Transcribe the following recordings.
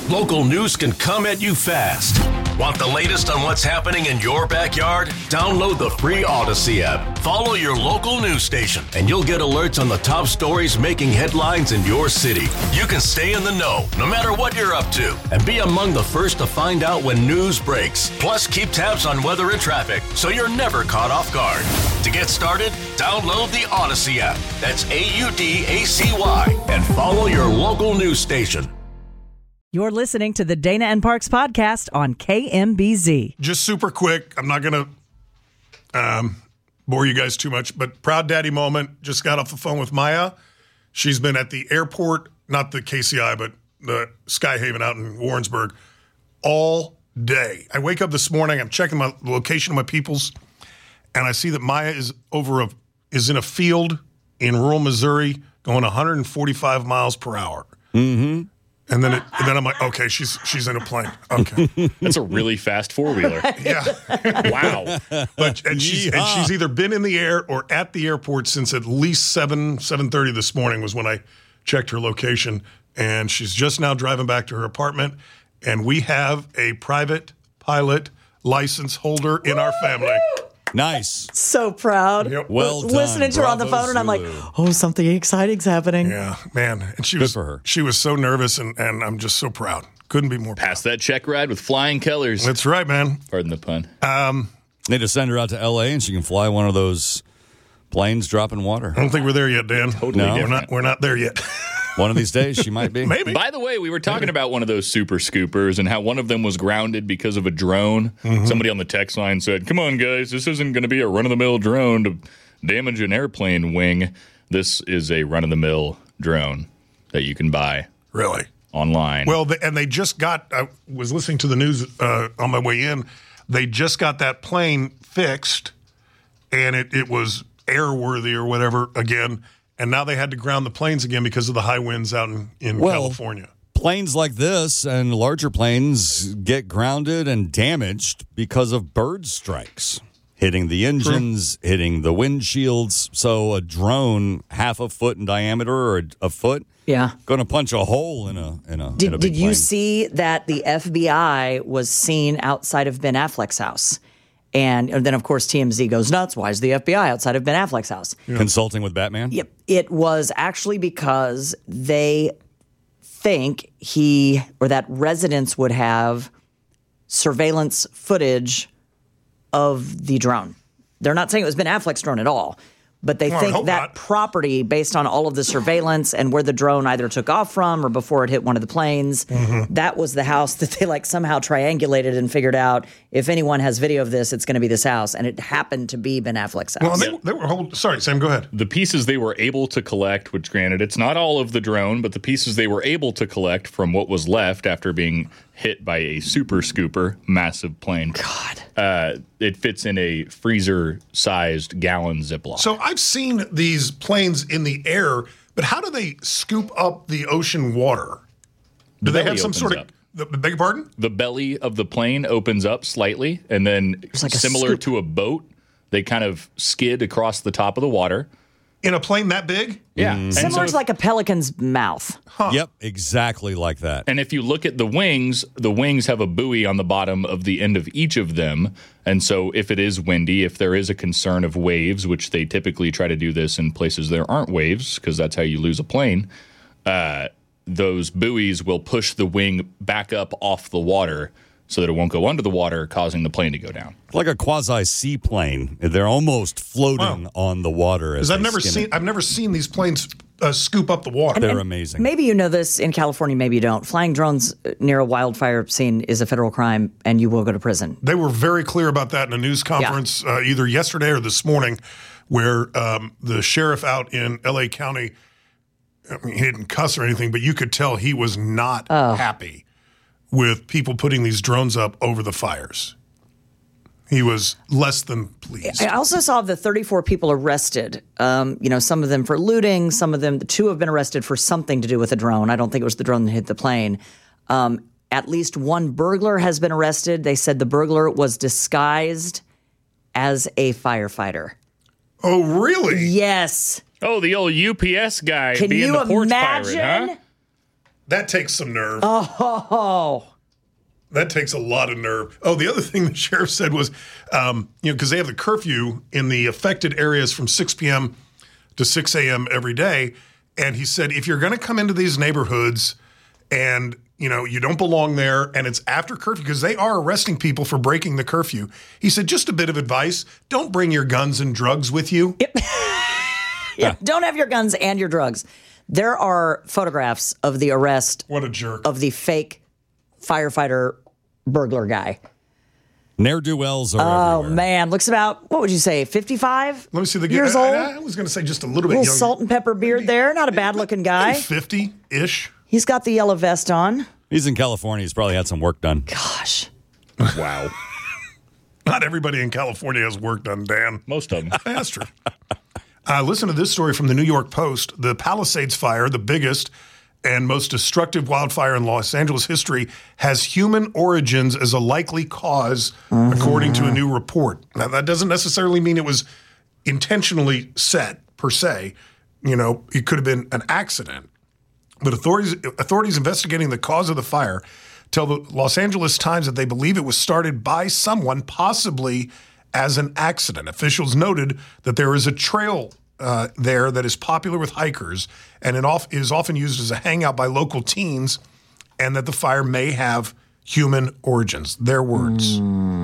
Local news can come at you fast. Want the latest on what's happening in your backyard? Download the free Odyssey app. Follow your local news station, and you'll get alerts on the top stories making headlines in your city. You can stay in the know, no matter what you're up to, and be among the first to find out when news breaks. Plus, keep tabs on weather and traffic, so you're never caught off guard. To get started, download the Odyssey app. That's AUDACY, and follow your local news station. You're listening to the Dana and Parks podcast on KMBZ. Just super quick. I'm not going to bore you guys too much, but proud daddy moment. Just got off the phone with Maya. She's been at the airport, not the KCI, but the Skyhaven out in Warrensburg, all day. I wake up this morning, I'm checking the location of my peoples, and I see that Maya is in a field in rural Missouri going 145 miles per hour. Mm-hmm. And then I'm like, okay, she's in a plane. Okay, that's a really fast four-wheeler. Yeah, wow. And she's either been in the air or at the airport since at least 7:30 this morning was when I checked her location, and she's just now driving back to her apartment. And we have a private pilot license holder in our family. Nice. So proud. Yep. Well done. Listening to her on the phone, and I'm like, oh, something exciting's happening. Yeah, man. And Good for her. She was so nervous, and I'm just so proud. Couldn't be more proud. Pass that check ride with flying colors. That's right, man. Pardon the pun. Need to send her out to L.A. and she can fly one of those planes dropping water. I don't think we're there yet, Dan. Totally different. We're not there yet. One of these days she might be. Maybe. By the way, we were talking about one of those super scoopers and how one of them was grounded because of a drone. Mm-hmm. Somebody on the text line said, come on, guys, this isn't going to be a run-of-the-mill drone to damage an airplane wing. This is a run-of-the-mill drone that you can buy. Really? Online. Well, they just got, I was listening to the news on my way in, they just got that plane fixed, and it was airworthy or whatever again. And now they had to ground the planes again because of the high winds out in California. Planes like this and larger planes get grounded and damaged because of bird strikes, hitting the engines, hitting the windshields. So a drone half a foot in diameter or a foot, going to punch a hole in a big plane. Did you see that the FBI was seen outside of Ben Affleck's house? And then, of course, TMZ goes nuts. Why is the FBI outside of Ben Affleck's house? Yeah. Consulting with Batman? Yep. It was actually because they think that residents would have surveillance footage of the drone. They're not saying it was Ben Affleck's drone at all. But they think that property, based on all of the surveillance and where the drone either took off from or before it hit one of the planes, that was the house that they somehow triangulated and figured out if anyone has video of this, it's going to be this house. And it happened to be Ben Affleck's house. Well, they were sorry, Sam, go ahead. The pieces they were able to collect, which granted, it's not all of the drone, but the pieces they were able to collect from what was left after being hit by a super scooper, massive plane. God. It fits in a freezer-sized gallon Ziploc. So I've seen these planes in the air, but how do they scoop up the ocean water? Do they have some sort of... Beg your pardon? The belly of the plane opens up slightly, and then similar to a boat, they kind of skid across the top of the water. In a plane that big? Yeah. Similar to like a pelican's mouth. Huh. Yep, exactly like that. And if you look at the wings have a buoy on the bottom of the end of each of them. And so if it is windy, if there is a concern of waves, which they typically try to do this in places there aren't waves, because that's how you lose a plane, those buoys will push the wing back up off the water so that it won't go under the water, causing the plane to go down. Like a quasi-seaplane. They're almost floating on the water. Because I've never seen these planes scoop up the water. They're amazing. Maybe you know this in California, maybe you don't. Flying drones near a wildfire scene is a federal crime, and you will go to prison. They were very clear about that in a news conference either yesterday or this morning, where the sheriff out in L.A. County, I mean, he didn't cuss or anything, but you could tell he was not happy with people putting these drones up over the fires. He was less than pleased. I also saw the 34 people arrested, some of them for looting, the 2 have been arrested for something to do with a drone. I don't think it was the drone that hit the plane. At least 1 burglar has been arrested. They said the burglar was disguised as a firefighter. Oh, really? Yes. Oh, the old UPS guy Can being you the porch imagine? pirate, huh? That takes some nerve. Oh, That takes a lot of nerve. Oh, the other thing the sheriff said was, because they have the curfew in the affected areas from 6 p.m. to 6 a.m. every day. And he said, if you're going to come into these neighborhoods and, you don't belong there and it's after curfew, because they are arresting people for breaking the curfew. He said, just a bit of advice. Don't bring your guns and drugs with you. Yep. Yeah, don't have your guns and your drugs. There are photographs of the arrest. What a jerk. Of the fake firefighter burglar guy. Ne'er-do-wells are everywhere. Man, looks about, what would you say, 55 Let me see the years old? I was going to say just a little bit Little younger. salt and pepper beard there. Not a bad-looking guy. 50-ish. He's got the yellow vest on. He's in California. He's probably had some work done. Gosh. Wow. Not everybody in California has work done, Dan. Most of them. That's true. Listen to this story from the New York Post. The Palisades fire, the biggest and most destructive wildfire in Los Angeles history, has human origins as a likely cause, according to a new report. Now, that doesn't necessarily mean it was intentionally set, per se. It could have been an accident. But authorities investigating the cause of the fire tell the Los Angeles Times that they believe it was started by someone, possibly as an accident. Officials noted that there is a trail there that is popular with hikers and it is often used as a hangout by local teens, and that the fire may have human origins. Their words.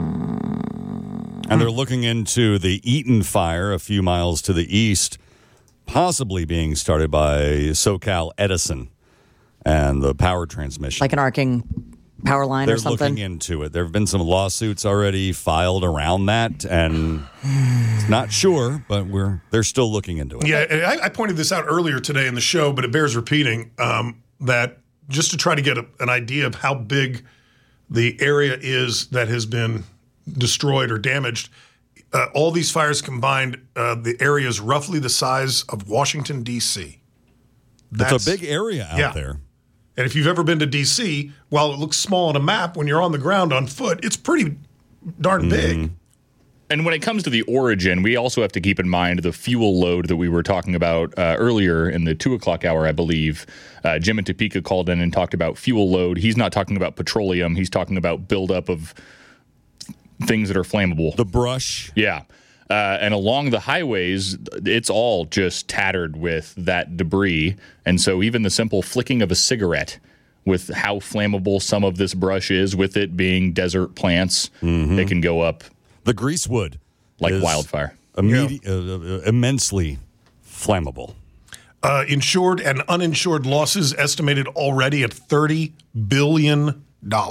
And they're looking into the Eaton fire a few miles to the east, possibly being started by SoCal Edison and the power transmission. Like an arcing power line They're or something? looking into it. There have been some lawsuits already filed around that, and it's not sure, but they're still looking into it. Yeah, I pointed this out earlier today in the show, but it bears repeating, that just to try to get an idea of how big the area is that has been destroyed or damaged, all these fires combined, the area is roughly the size of Washington, D.C. It's a big area out there. And if you've ever been to D.C., while it looks small on a map, when you're on the ground on foot, it's pretty darn big. And when it comes to the origin, we also have to keep in mind the fuel load that we were talking about earlier in the 2 o'clock hour, I believe. Jim in Topeka called in and talked about fuel load. He's not talking about petroleum. He's talking about buildup of things that are flammable. The brush. Yeah. And along the highways, it's all just tattered with that debris. And so even the simple flicking of a cigarette, with how flammable some of this brush is, with it being desert plants, it can go up. The greasewood. Like wildfire. Immensely flammable. Insured and uninsured losses estimated already at $30 billion.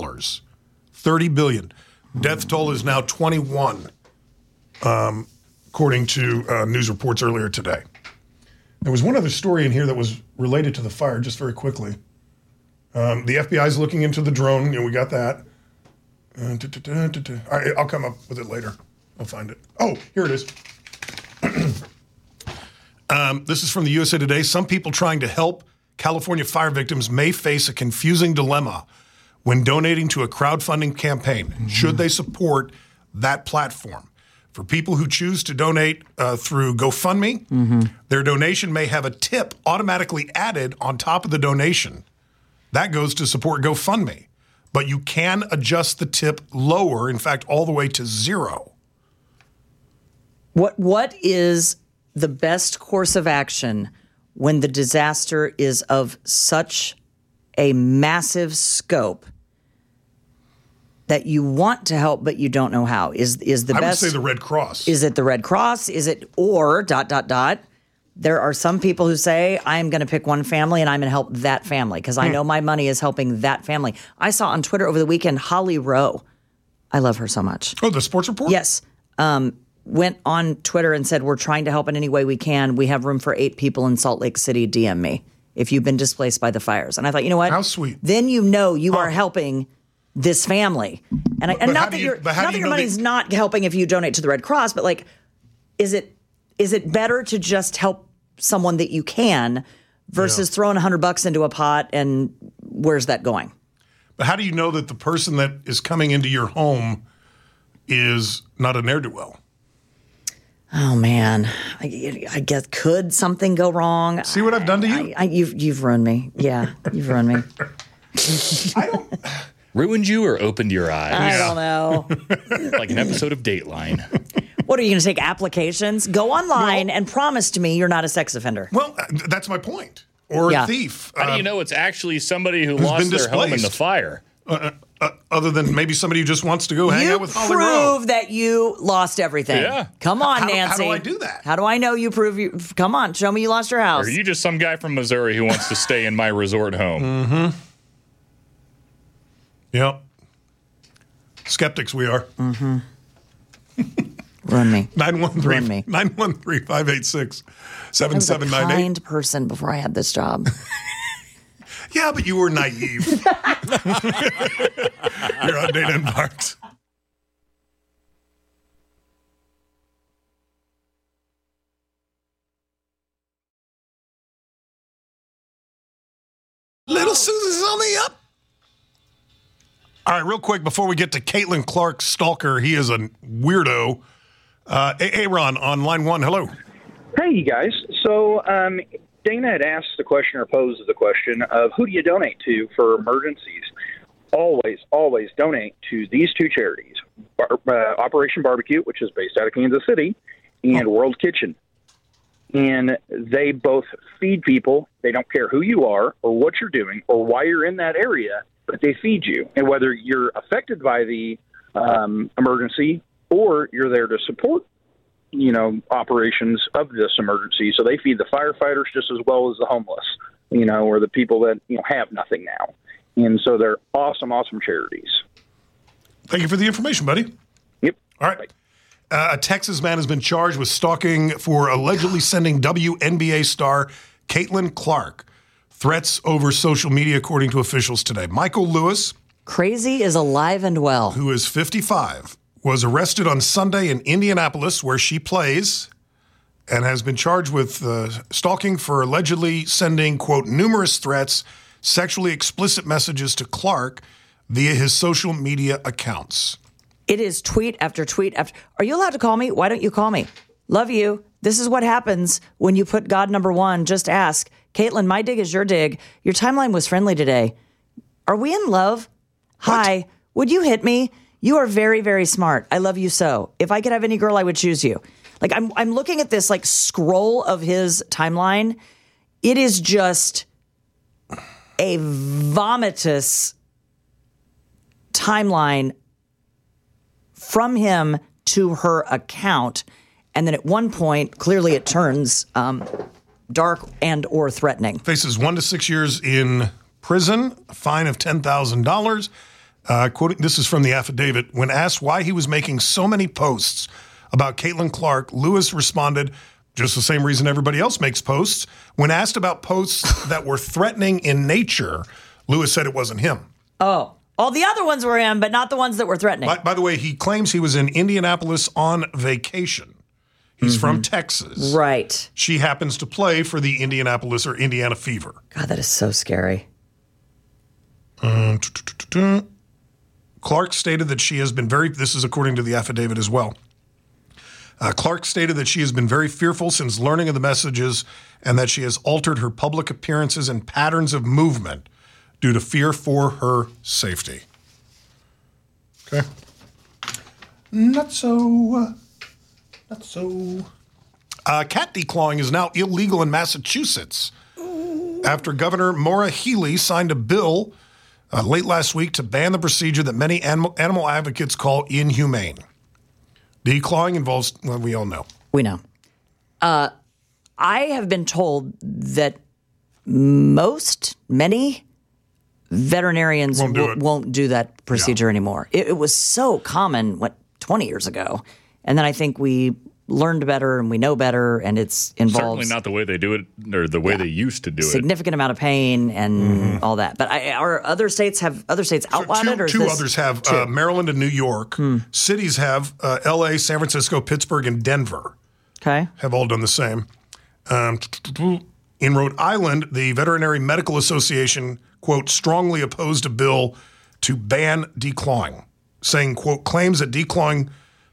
$30 billion. Death toll is now 21. According to news reports earlier today. There was one other story in here that was related to the fire, just very quickly. The FBI is looking into the drone. We got that. All right, I'll come up with it later. I'll find it. Oh, here it is. This is from the USA Today. Some people trying to help California fire victims may face a confusing dilemma when donating to a crowdfunding campaign. Should they support that platform? For people who choose to donate through GoFundMe, their donation may have a tip automatically added on top of the donation. That goes to support GoFundMe. But you can adjust the tip lower, in fact, all the way to zero. What is the best course of action when the disaster is of such a massive scope that you want to help, but you don't know how? Is the best? I would say the Red Cross. Is it the Red Cross? Is it or ... There are some people who say, I'm going to pick one family and I'm going to help that family because I know my money is helping that family. I saw on Twitter over the weekend, Holly Rowe. I love her so much. Oh, the sports report? Yes. Went on Twitter and said, we're trying to help in any way we can. We have room for 8 people in Salt Lake City. DM me if you've been displaced by the fires. And I thought, you know what? How sweet. Then you are helping this family. And not that your money's not helping if you donate to the Red Cross, but like, is it better to just help someone that you can versus throwing $100 into a pot, and where's that going? But how do you know that the person that is coming into your home is not a ne'er-do-well? Oh man, I guess could something go wrong? See what I've done to you? You've ruined me. Yeah, you've ruined me. Ruined you or opened your eyes? I don't know. Like an episode of Dateline. What are you going to take applications? Go online and promise to me you're not a sex offender. Well, that's my point. Or a thief. How do you know it's actually somebody who lost their home in the fire? Other than maybe somebody who just wants to go hang out with Holly Rowe. Prove that you lost everything. Yeah. Come on, Nancy. Nancy. How do I do that? How do I know you prove you? Come on, show me you lost your house. Or are you just some guy from Missouri who wants to stay in my resort home? Mm-hmm. Yep. Skeptics we are. Mm-hmm. Run me. 913-586-7798. I was a kind person before I had this job. Yeah, but you were naive. You're on Dana and Parks. Little Susan's on the up. All right, real quick, before we get to Caitlin Clark's stalker, he is a weirdo. Aaron on line 1, hello. Hey, you guys. So Dana had asked the question or posed the question of who do you donate to for emergencies? Always donate to these two charities, Operation Barbecue, which is based out of Kansas City, and World Kitchen. And they both feed people. They don't care who you are or what you're doing or why you're in that area, but they feed you. And whether you're affected by the emergency or you're there to support, operations of this emergency. So they feed the firefighters just as well as the homeless, or the people that, have nothing now. And so they're awesome charities. Thank you for the information, buddy. Yep. All right. A Texas man has been charged with stalking for allegedly sending WNBA star Caitlin Clark threats over social media, according to officials today. Michael Lewis, Crazy is alive and well. who is 55, was arrested on Sunday in Indianapolis, where she plays, and has been charged with stalking for allegedly sending, quote, numerous threats, sexually explicit messages to Clark via his social media accounts. It is tweet after tweet after. Are you allowed to call me? Why don't you call me? Love you. This is what happens when you put God number one. Just ask. Caitlin, my dig is your dig. Your timeline was friendly today. Are we in love? What? Hi. Would you hit me? You are very, very smart. I love you so. If I could have any girl, I would choose you. Like I'm looking at this like scroll of his timeline. It is just a vomitous timeline from him to her account. And then at one point, clearly it turns dark and or threatening. Faces 1 to 6 years in prison, a fine of $10,000. Quoting, this is from the affidavit. When asked why he was making so many posts about Caitlin Clark, Lewis responded, just the same reason everybody else makes posts. When asked about posts that were threatening in nature, Lewis said it wasn't him. Oh, all the other ones were him, but not the ones that were threatening. By the way, he claims he was in Indianapolis on vacation. He's from Texas. Right. She happens to play for the Indianapolis or Indiana Fever. God, that is so scary. Clark stated that she has been this is according to the affidavit as well. Clark stated that she has been very fearful since learning of the messages and that she has altered her public appearances and patterns of movement due to fear for her safety. Okay. Not so. Cat declawing is now illegal in Massachusetts after Governor Maura Healey signed a bill late last week to ban the procedure that many animal advocates call inhumane. Declawing involves, well, we all know. We know. I have been told that many veterinarians won't do that procedure anymore. It was so common, 20 years ago. And then I think we learned better and we know better, and it's involved. Certainly not the way they do it or the way they used to do it. Significant amount of pain and all that. But are other states outlawed it? Or two others have. Maryland and New York. Cities have L.A., San Francisco, Pittsburgh, and Denver. Okay. Have all done the same. In Rhode Island, the Veterinary Medical Association, quote, strongly opposed a bill to ban declawing, saying, quote, claims that declawing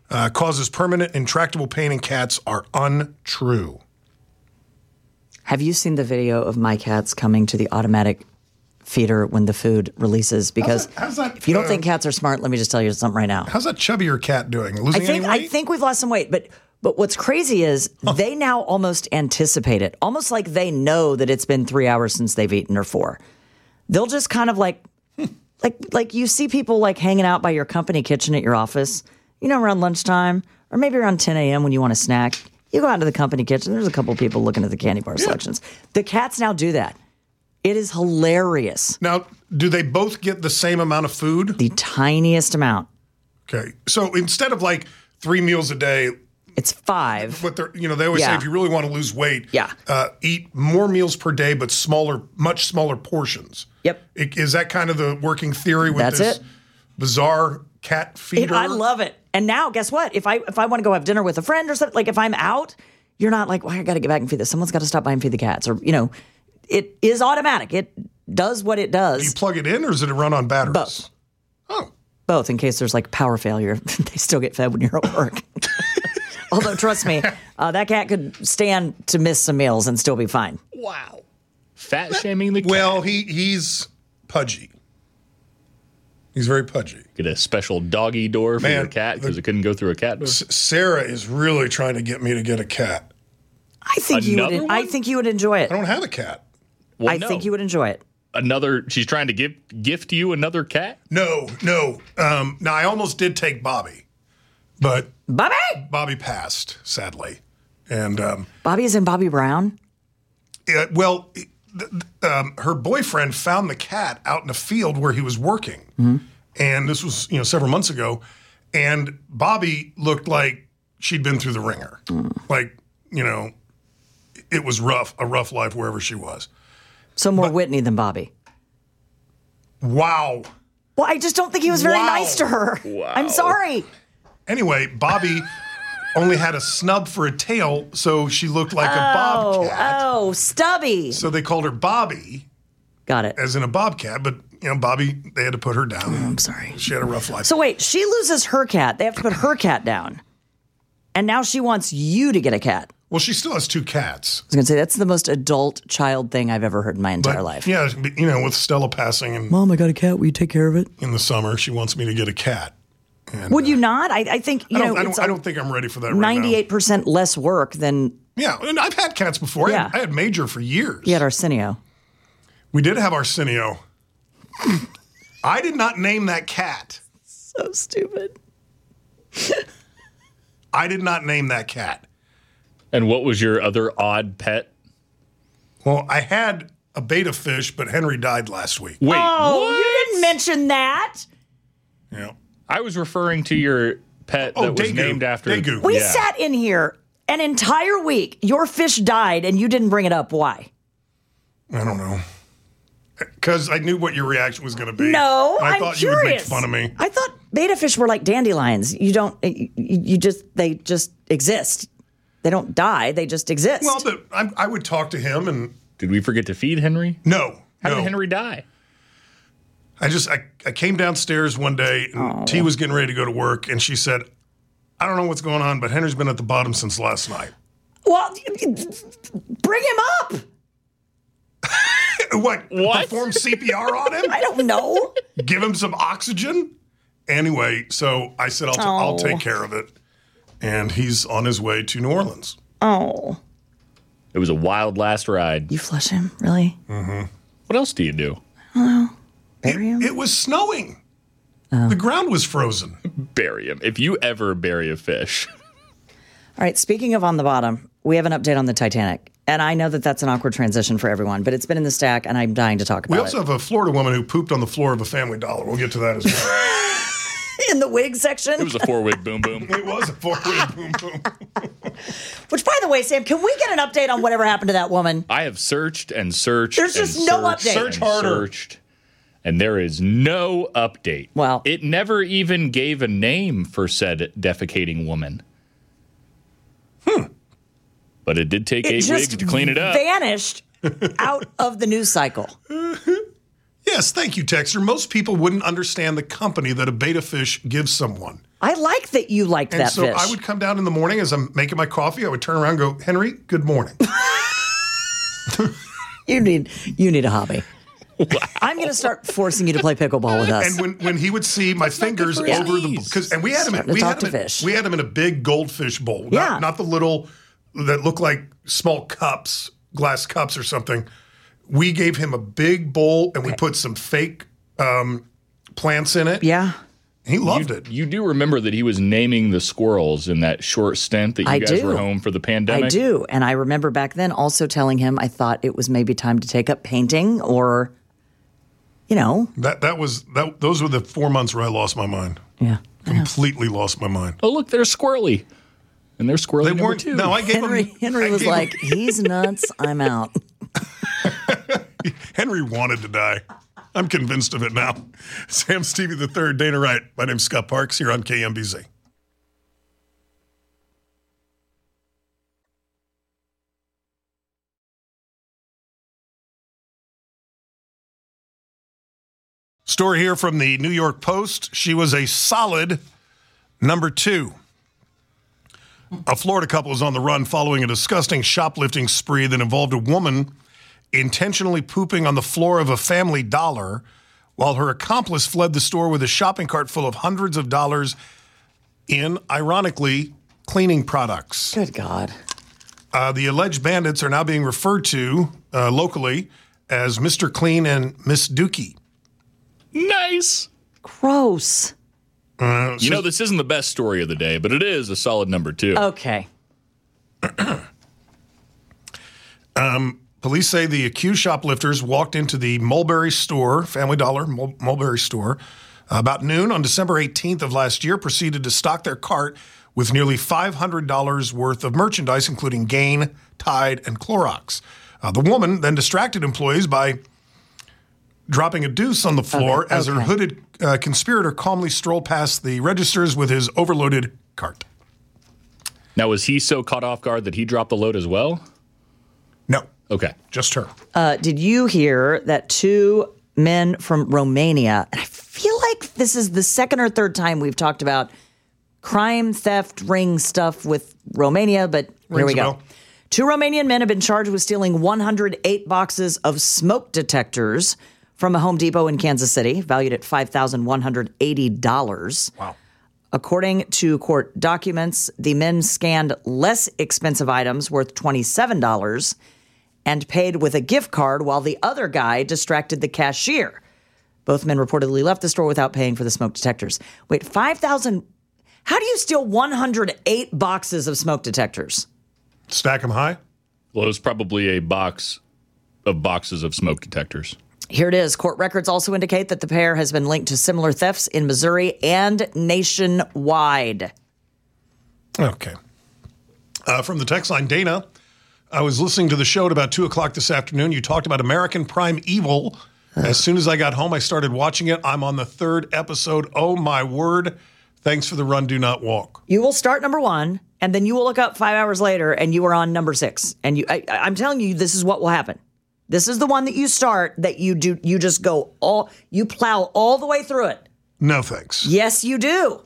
causes permanent intractable pain in cats are untrue. Have you seen the video of my cats coming to the automatic feeder when the food releases? Because how's that, if you don't think cats are smart, let me just tell you something right now. How's that chubbier cat doing? Losing any weight? I think we've lost some weight, but what's crazy is they now almost anticipate it, almost like they know that it's been 3 hours since they've eaten or 4. They'll just kind of like you see people like hanging out by your company kitchen at your office, around lunchtime or maybe around 10 a.m. when you want a snack. You go out to the company kitchen. There's a couple of people looking at the candy bar selections. The cats now do that. It is hilarious. Now, do they both get the same amount of food? The tiniest amount. Okay. So instead of like 3 meals a day, it's 5. what they're, they always say if you really want to lose weight, eat more meals per day, but much smaller portions. Yep. Is that kind of the working theory with That's this it. bizarre cat feeder? I love it. And now, guess what? If I want to go have dinner with a friend or something, like if I'm out, you're not like, well, I got to get back and feed this. Someone's got to stop by and feed the cats. Or, it is automatic. It does what it does. Do you plug it in or does it run on batteries? Both. Oh. Both, in case there's like power failure. They still get fed when you're at work. Although, trust me, that cat could stand to miss some meals and still be fine. Wow. Fat shaming the cat. Well, he's pudgy. He's very pudgy. Get a special doggy door for your cat because it couldn't go through a cat door. Sarah is really trying to get me to get a cat. I think you would enjoy it. I don't have a cat. Well, I think you would enjoy it. She's trying to gift you another cat? No. Now, I almost did take Bobby, but Bobby passed, sadly. And Bobby is in Bobby Brown? Her boyfriend found the cat out in a field where he was working. Mm-hmm. And this was, several months ago. And Bobby looked like she'd been through the ringer. Like, it was a rough life wherever she was. So more Whitney than Bobby. Wow. Well, I just don't think he was very nice to her. Wow. I'm sorry. Anyway, Bobby only had a snub for a tail, so she looked like a bobcat. Oh, Stubby. So they called her Bobby. Got it. As in a bobcat, but, Bobby, they had to put her down. I'm sorry. She had a rough life. So wait, she loses her cat. They have to put her cat down. And now she wants you to get a cat. Well, she still has 2 cats. I was going to say, that's the most adult child thing I've ever heard in my entire life. Yeah, with Stella passing and Mom, I got a cat. Will you take care of it? in the summer, she wants me to get a cat. And, Would you not? I think, I don't think I'm ready for that right now. 98% less work than... Yeah, and I've had cats before. Yeah. I had Major for years. You had Arsenio. We did have Arsenio. I did not name that cat. So stupid. I did not name that cat. And what was your other odd pet? Well, I had a betta fish, but Henry died last week. Wait, what? You didn't mention that. Yeah. I was referring to your pet that was Daegu. named after... Daegu. We sat in here an entire week. Your fish died, and you didn't bring it up. Why? I don't know. Because I knew what your reaction was going to be. No, I I'm thought curious. you would make fun of me. I thought betta fish were like dandelions. They just exist. They don't die. They just exist. Well, but I would talk to him and... Did we forget to feed Henry? No. How did Henry die? I came downstairs one day and T was getting ready to go to work and she said, I don't know what's going on, but Henry's been at the bottom since last night. Well, bring him up. What? Perform CPR on him? I don't know. Give him some oxygen? Anyway, so I said, I'll take care of it. And he's on his way to New Orleans. Oh. It was a wild last ride. You flush him? Really? Mm-hmm. What else do you do? Bury him? It was snowing. The ground was frozen. Bury him. If you ever bury a fish. All right, speaking of on the bottom, we have an update on the Titanic. And I know that that's an awkward transition for everyone, but it's been in the stack, and I'm dying to talk about it. We also have a Florida woman who pooped on the floor of a Family Dollar. We'll get to that as well. In the wig section? It was a 4-wig boom boom. It was a 4-wig boom boom. Which, by the way, Sam, can we get an update on whatever happened to that woman? I have searched and searched. There's just no update. Search harder. Searched, and there is no update. Well, it never even gave a name for said defecating woman. But it did take 8 wigs to clean it up. Vanished out of the news cycle. Yes, thank you, Texter. Most people wouldn't understand the company that a betta fish gives someone. I like that you liked And that so fish. I would come down in the morning as I'm making my coffee. I would turn around and go, Henry, good morning. You need a hobby. I'm going to start forcing you to play pickleball with us. And when he would see my fingers over the and we had him in a big goldfish bowl, Yeah. not the little that look like small cups, glass cups or something. We gave him a big bowl and we put some fake plants in it. Yeah. He loved it. You do remember that he was naming the squirrels in that short stint that you guys were home for the pandemic? I do. And I remember back then also telling him I thought it was maybe time to take up painting or, Those were the 4 months where I lost my mind. Yeah. Completely lost my mind. Oh, look, there's Squirrely. And there's Squirrely number 2. No, I gave Henry was like, he's nuts. I'm out. Henry wanted to die. I'm convinced of it now. Sam Stevie III, Dana Wright. My name's Scott Parks here on KMBZ. Story here from the New York Post. She was a solid number 2. A Florida couple is on the run following a disgusting shoplifting spree that involved a woman intentionally pooping on the floor of a Family Dollar while her accomplice fled the store with a shopping cart full of hundreds of dollars in, ironically, cleaning products. Good God. The alleged bandits are now being referred to locally as Mr. Clean and Miss Dookie. Nice. Gross. This isn't the best story of the day, but it is a solid number 2. Okay. Police say the accused shoplifters walked into the Mulberry store, Family Dollar, Mulberry store, about noon on December 18th of last year, proceeded to stock their cart with nearly $500 worth of merchandise, including Gain, Tide, and Clorox. The woman then distracted employees by dropping a deuce on the floor as her hooded conspirator calmly strolled past the registers with his overloaded cart. Now, was he so caught off guard that he dropped the load as well? No. Okay. Just her. Did you hear that 2 men from Romania, and I feel like this is the second or third time we've talked about crime, theft, ring stuff with Romania, but here we go. 2 Romanian men have been charged with stealing 108 boxes of smoke detectors from a Home Depot in Kansas City, valued at $5,180. Wow. According to court documents, the men scanned less expensive items worth $27 and paid with a gift card while the other guy distracted the cashier. Both men reportedly left the store without paying for the smoke detectors. Wait, 5,000? How do you steal 108 boxes of smoke detectors? Stack them high? Well, it was probably a box of boxes of smoke detectors. Here it is. Court records also indicate that the pair has been linked to similar thefts in Missouri and nationwide. Okay. From the text line, Dana, I was listening to the show at about 2 o'clock this afternoon. You talked about American Prime Evil. As soon as I got home, I started watching it. I'm on the 3rd episode. Oh, my word. Thanks for the run, do not walk. You will start number 1, and then you will look up 5 hours later, and you are on number 6. And I'm telling you, this is what will happen. This is the one that you start that you do. You just go you plow all the way through it. No, thanks. Yes, you do.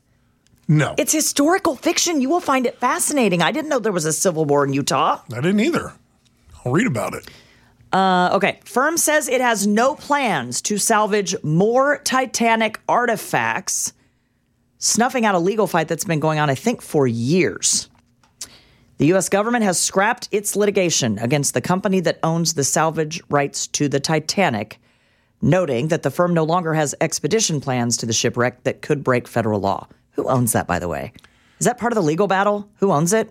No. It's historical fiction. You will find it fascinating. I didn't know there was a civil war in Utah. I didn't either. I'll read about it. Okay. Firm says it has no plans to salvage more Titanic artifacts, snuffing out a legal fight that's been going on, I think, for years. The U.S. government has scrapped its litigation against the company that owns the salvage rights to the Titanic, noting that the firm no longer has expedition plans to the shipwreck that could break federal law. Who owns that, by the way? Is that part of the legal battle? Who owns it?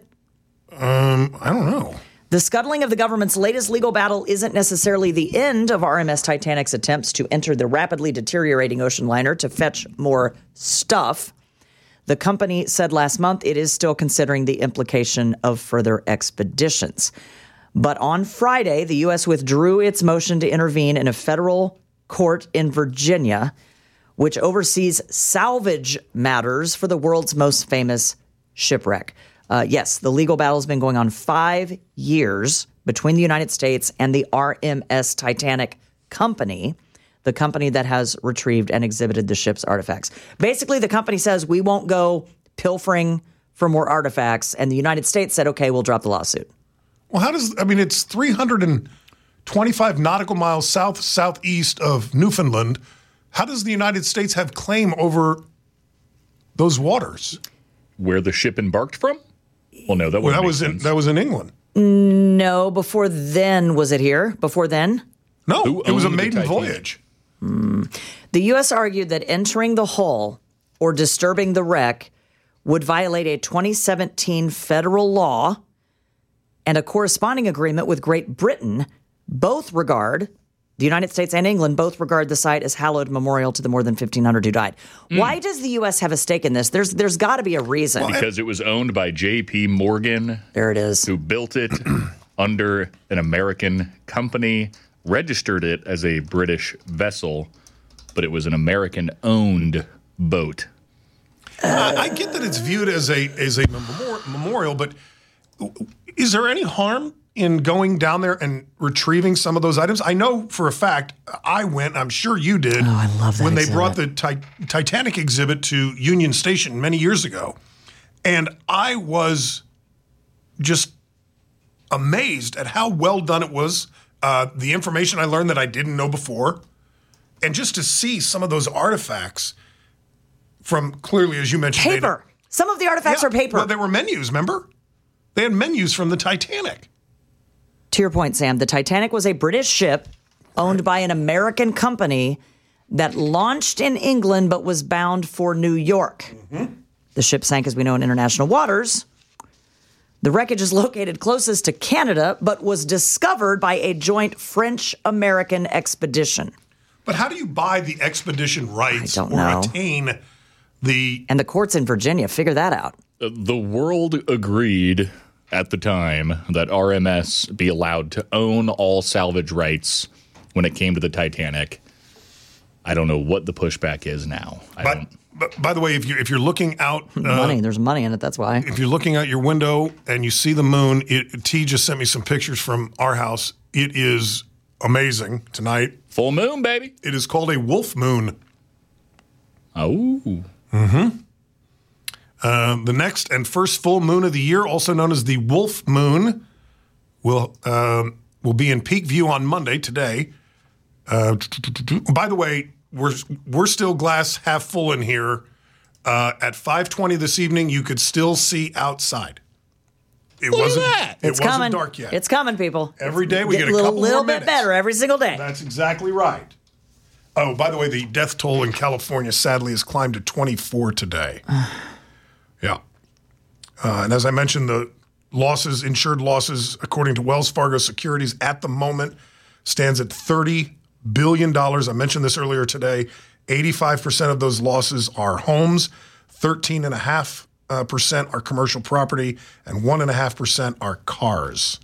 I don't know. The scuttling of the government's latest legal battle isn't necessarily the end of RMS Titanic's attempts to enter the rapidly deteriorating ocean liner to fetch more stuff. The company said last month it is still considering the implication of further expeditions. But on Friday, the U.S. withdrew its motion to intervene in a federal court in Virginia, which oversees salvage matters for the world's most famous shipwreck. Yes, the legal battle has been going on 5 years between the United States and the RMS Titanic company. the company that has retrieved and exhibited the ship's artifacts. Basically, the company says we won't go pilfering for more artifacts, and the United States said, okay, we'll drop the lawsuit. Well, it's 325 nautical miles southeast of Newfoundland. How does the United States have claim over those waters? Where the ship embarked from? Well, no, that was in England. No, before then, was it here? Before then? No, it was a maiden voyage. The U.S. argued that entering the hull or disturbing the wreck would violate a 2017 federal law and a corresponding agreement with Great Britain. The United States and England both regard the site as hallowed memorial to the more than 1,500 who died. Why does the U.S. have a stake in this? There's got to be a reason. Because it was owned by J.P. Morgan. There it is. Who built it under an American company, registered it as a British vessel, but it was an American-owned boat. I get that it's viewed as a memorial, but is there any harm in going down there and retrieving some of those items? I know for a fact I went, I'm sure you did, I love that when they exhibit. brought the Titanic exhibit to Union Station many years ago. And I was just amazed at how well done it was, the information I learned that I didn't know before, and just to see some of those artifacts from, clearly, as you mentioned, Paper. Some of the artifacts are paper. Well, they were menus, remember? They had menus from the Titanic. To your point, Sam, the Titanic was a British ship owned by an American company that launched in England but was bound for New York. The ship sank, as we know, in international waters. The wreckage is located closest to Canada but was discovered by a joint French-American expedition. But how do you buy the expedition rights I don't know. Attain the... And the courts in Virginia figure that out. The world agreed at the time that RMS be allowed to own all salvage rights when it came to the Titanic. I don't know what the pushback is now. But by the way, if you're looking out... There's money in it, that's why. If you're looking out your window and you see the moon, T just sent me some pictures from our house. It is amazing tonight. Full moon, baby. It is called a wolf moon. Oh. The next and first full moon of the year, also known as the wolf moon, will be in peak view on Monday, today. By the way, we're still glass half full in here. At 5:20 this evening, you could still see outside. It wasn't coming. dark yet. It's coming, people. Every day we get a little couple more bit minutes. better every single day. That's exactly right. Oh, by the way, the death toll in California sadly has climbed to 24 today. Yeah. And as I mentioned, the insured losses, according to Wells Fargo Securities at the moment, stands at $30 billion. I mentioned this earlier today. 85% of those losses are homes, 13.5% are commercial property, and 1.5% are cars.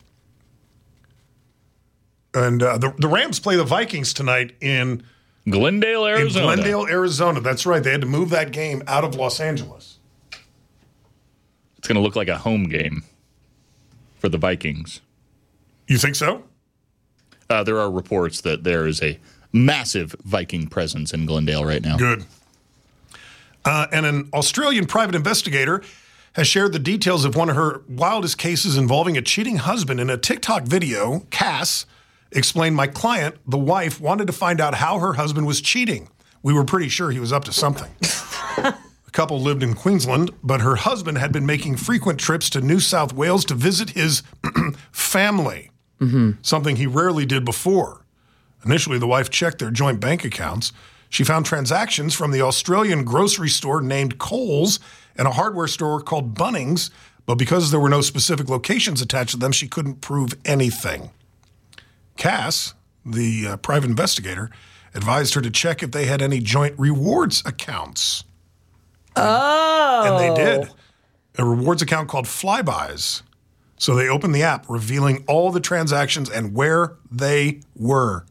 And the Rams play the Vikings tonight in Glendale, Arizona. That's right. They had to move that game out of Los Angeles. It's going to look like a home game for the Vikings. You think so? There are reports that there is a massive Viking presence in Glendale right now. Good. And an Australian private investigator has shared the details of one of her wildest cases involving a cheating husband. In a TikTok video, Cass explained, "My client, the wife, wanted to find out how her husband was cheating. We were pretty sure he was up to something." The couple lived in Queensland, but her husband had been making frequent trips to New South Wales to visit his family, something he rarely did before. Initially, the wife checked their joint bank accounts. She found transactions from the Australian grocery store named Coles and a hardware store called Bunnings, but because there were no specific locations attached to them, she couldn't prove anything. Cass, the private investigator, advised her to check if they had any joint rewards accounts. Oh. And they did. A rewards account called Flybuys. So they opened the app, revealing all the transactions and where they were.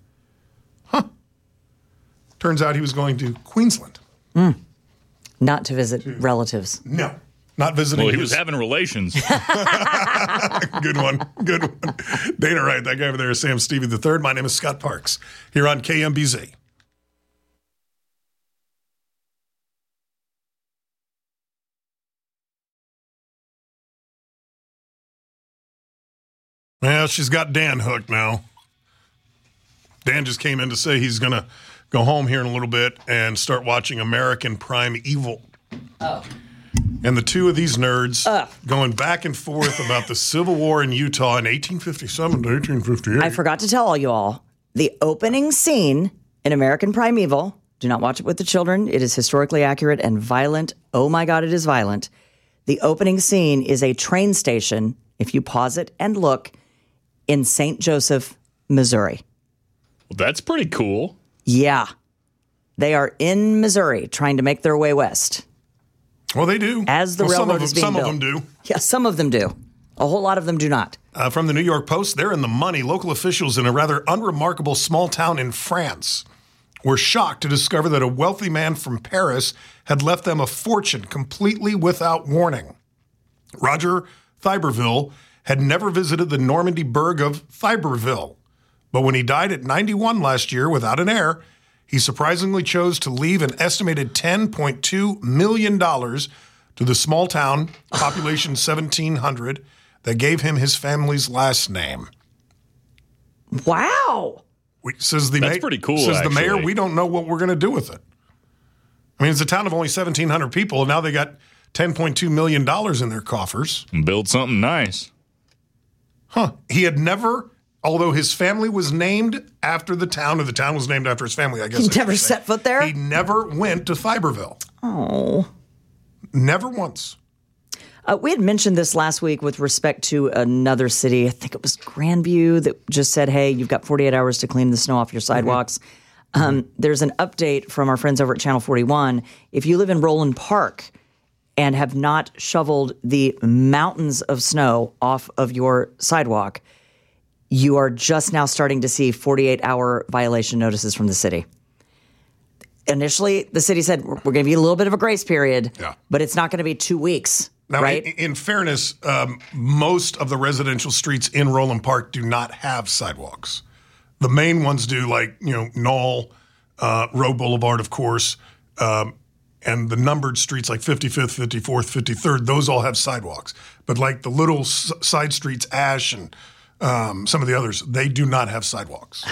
Turns out he was going to Queensland. Not to visit relatives. No, not visiting. Well, he was having relations. Good one. Dana Wright, that guy over there is Sam Stevie III. My name is Scott Parks here on KMBZ. Well, she's got Dan hooked now. Dan just came in to say he's going to go home here in a little bit and start watching American Prime Evil. Oh. And the two of these nerds going back and forth about the Civil War in Utah in 1857 to 1858. I forgot to tell all you all, the opening scene in American Prime Evil, do not watch it with the children. It is historically accurate and violent. Oh my God, it is violent. The opening scene is a train station, if you pause it and look, in St. Joseph, Missouri. Well, that's pretty cool. Yeah. They are in Missouri trying to make their way west. Well, they do. As the railroad is being built. Some of them do. Yeah, some of them do. A whole lot of them do not. From the New York Post, they're in the money. Local officials in a rather unremarkable small town in France were shocked to discover that a wealthy man from Paris had left them a fortune completely without warning. Roger Thiberville had never visited the Normandy burg of Thiberville, but when he died at 91 last year without an heir, he surprisingly chose to leave an estimated $10.2 million to the small town, population 1,700, that gave him his family's last name. Wow. Says That's pretty cool, Says the mayor, actually. we don't know what we're going to do with it. I mean, it's a town of only 1,700 people, and now they got $10.2 million in their coffers. Build something nice. Huh. He had never, although his family was named after the town, or the town was named after his family, I guess. He never set foot there? He never went to Thiberville. Oh. Never once. We had mentioned this last week with respect to another city. I think it was Grandview that just said, hey, you've got 48 hours to clean the snow off your sidewalks. There's an update from our friends over at Channel 41. If you live in Roland Park and have not shoveled the mountains of snow off of your sidewalk, you are just now starting to see 48-hour violation notices from the city. Initially, the city said, we're going to give you a little bit of a grace period, but it's not going to be 2 weeks. Now, right? in fairness, most of the residential streets in Roland Park do not have sidewalks. The main ones do, like, Knoll, Roe Boulevard, of course, and the numbered streets like 55th, 54th, 53rd, those all have sidewalks. But like the little side streets, Ash and some of the others, they do not have sidewalks.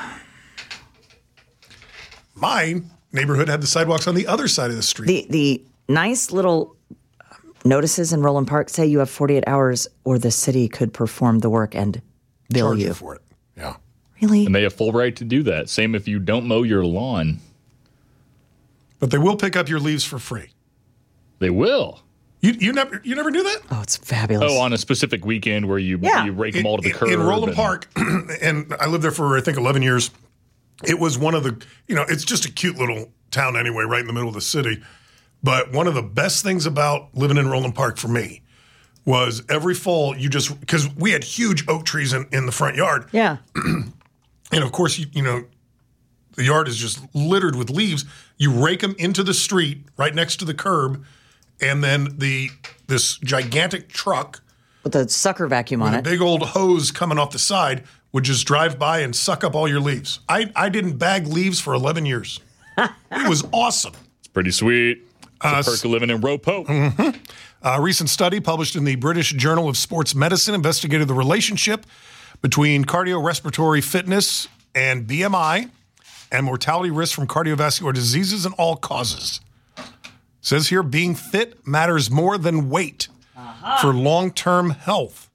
My neighborhood had the sidewalks on the other side of the street. The nice little notices in Roland Park say you have 48 hours or the city could perform the work and bill Charge you for it. Yeah. Really? And they have full right to do that. Same if you don't mow your lawn. But they will pick up your leaves for free. They will. You never do that? Oh, it's fabulous. Oh, on a specific weekend where you rake them all to the curb. In Roland Park, and I lived there for, I think, 11 years. It was one of the, it's just a cute little town anyway, right in the middle of the city. But one of the best things about living in Roland Park for me was every fall because we had huge oak trees in the front yard. Yeah. And of course, the yard is just littered with leaves. You rake them into the street right next to the curb, and then this gigantic truck With a sucker vacuum on with it. a big old hose coming off the side would just drive by and suck up all your leaves. I didn't bag leaves for 11 years. It was awesome. It's pretty sweet. It's a perk of living in Ropo. Mm-hmm. A recent study published in the British Journal of Sports Medicine investigated the relationship between cardiorespiratory fitness and BMI and mortality risk from cardiovascular diseases and all causes. It says here, being fit matters more than weight for long-term health.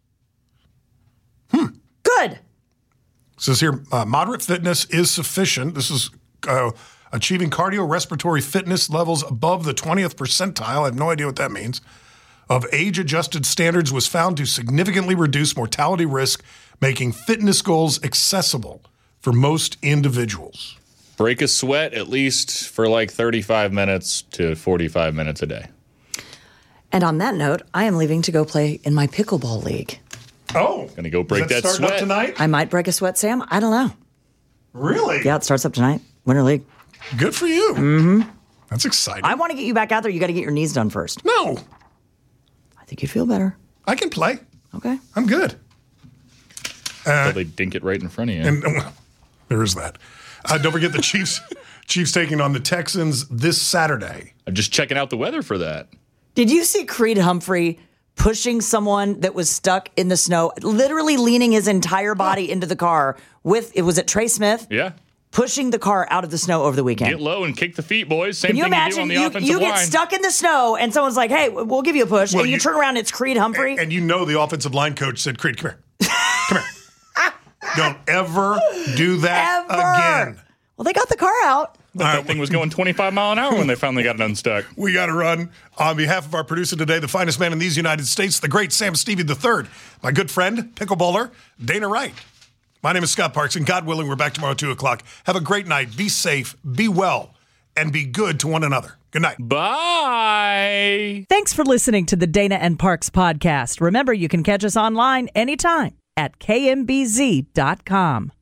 Good. It says here, moderate fitness is sufficient. This is achieving cardiorespiratory fitness levels above the 20th percentile. I have no idea what that means. Of age-adjusted standards was found to significantly reduce mortality risk, making fitness goals accessible for most individuals. Break a sweat at least for like 35 minutes to 45 minutes a day. And on that note, I am leaving to go play in my pickleball league. Oh. Gonna go break that starting sweat. up tonight? I might break a sweat, Sam. I don't know. Really? Yeah, it starts up tonight. Winter League. Good for you. Mm-hmm. That's exciting. I want to get you back out there. You got to get your knees done first. No. I think you'd feel better. I can play. Okay. I'm good. Until they dink it right in front of you. And there is that. Don't forget the Chiefs. Chiefs taking on the Texans this Saturday. I'm just checking out the weather for that. Did you see Creed Humphrey pushing someone that was stuck in the snow, literally leaning his entire body into the car was it Trey Smith? Yeah. Pushing the car out of the snow over the weekend. Get low and kick the feet, boys. Same Can you thing you do imagine on the you offensive line. get stuck in the snow and someone's like, hey, we'll give you a push. Well, and you turn around and it's Creed Humphrey. And you know the offensive line coach said, Creed, come here. Come here. Don't ever do that again. Well, they got the car out. That thing was going 25 mile an hour when they finally got it unstuck. We got to run. On behalf of our producer today, the finest man in these United States, the great Sam Stevie III, my good friend, pickleballer, Dana Wright. My name is Scott Parks, and God willing, we're back tomorrow at 2 o'clock. Have a great night. Be safe, be well, and be good to one another. Good night. Bye. Thanks for listening to the Dana and Parks podcast. Remember, you can catch us online anytime at kmbz.com.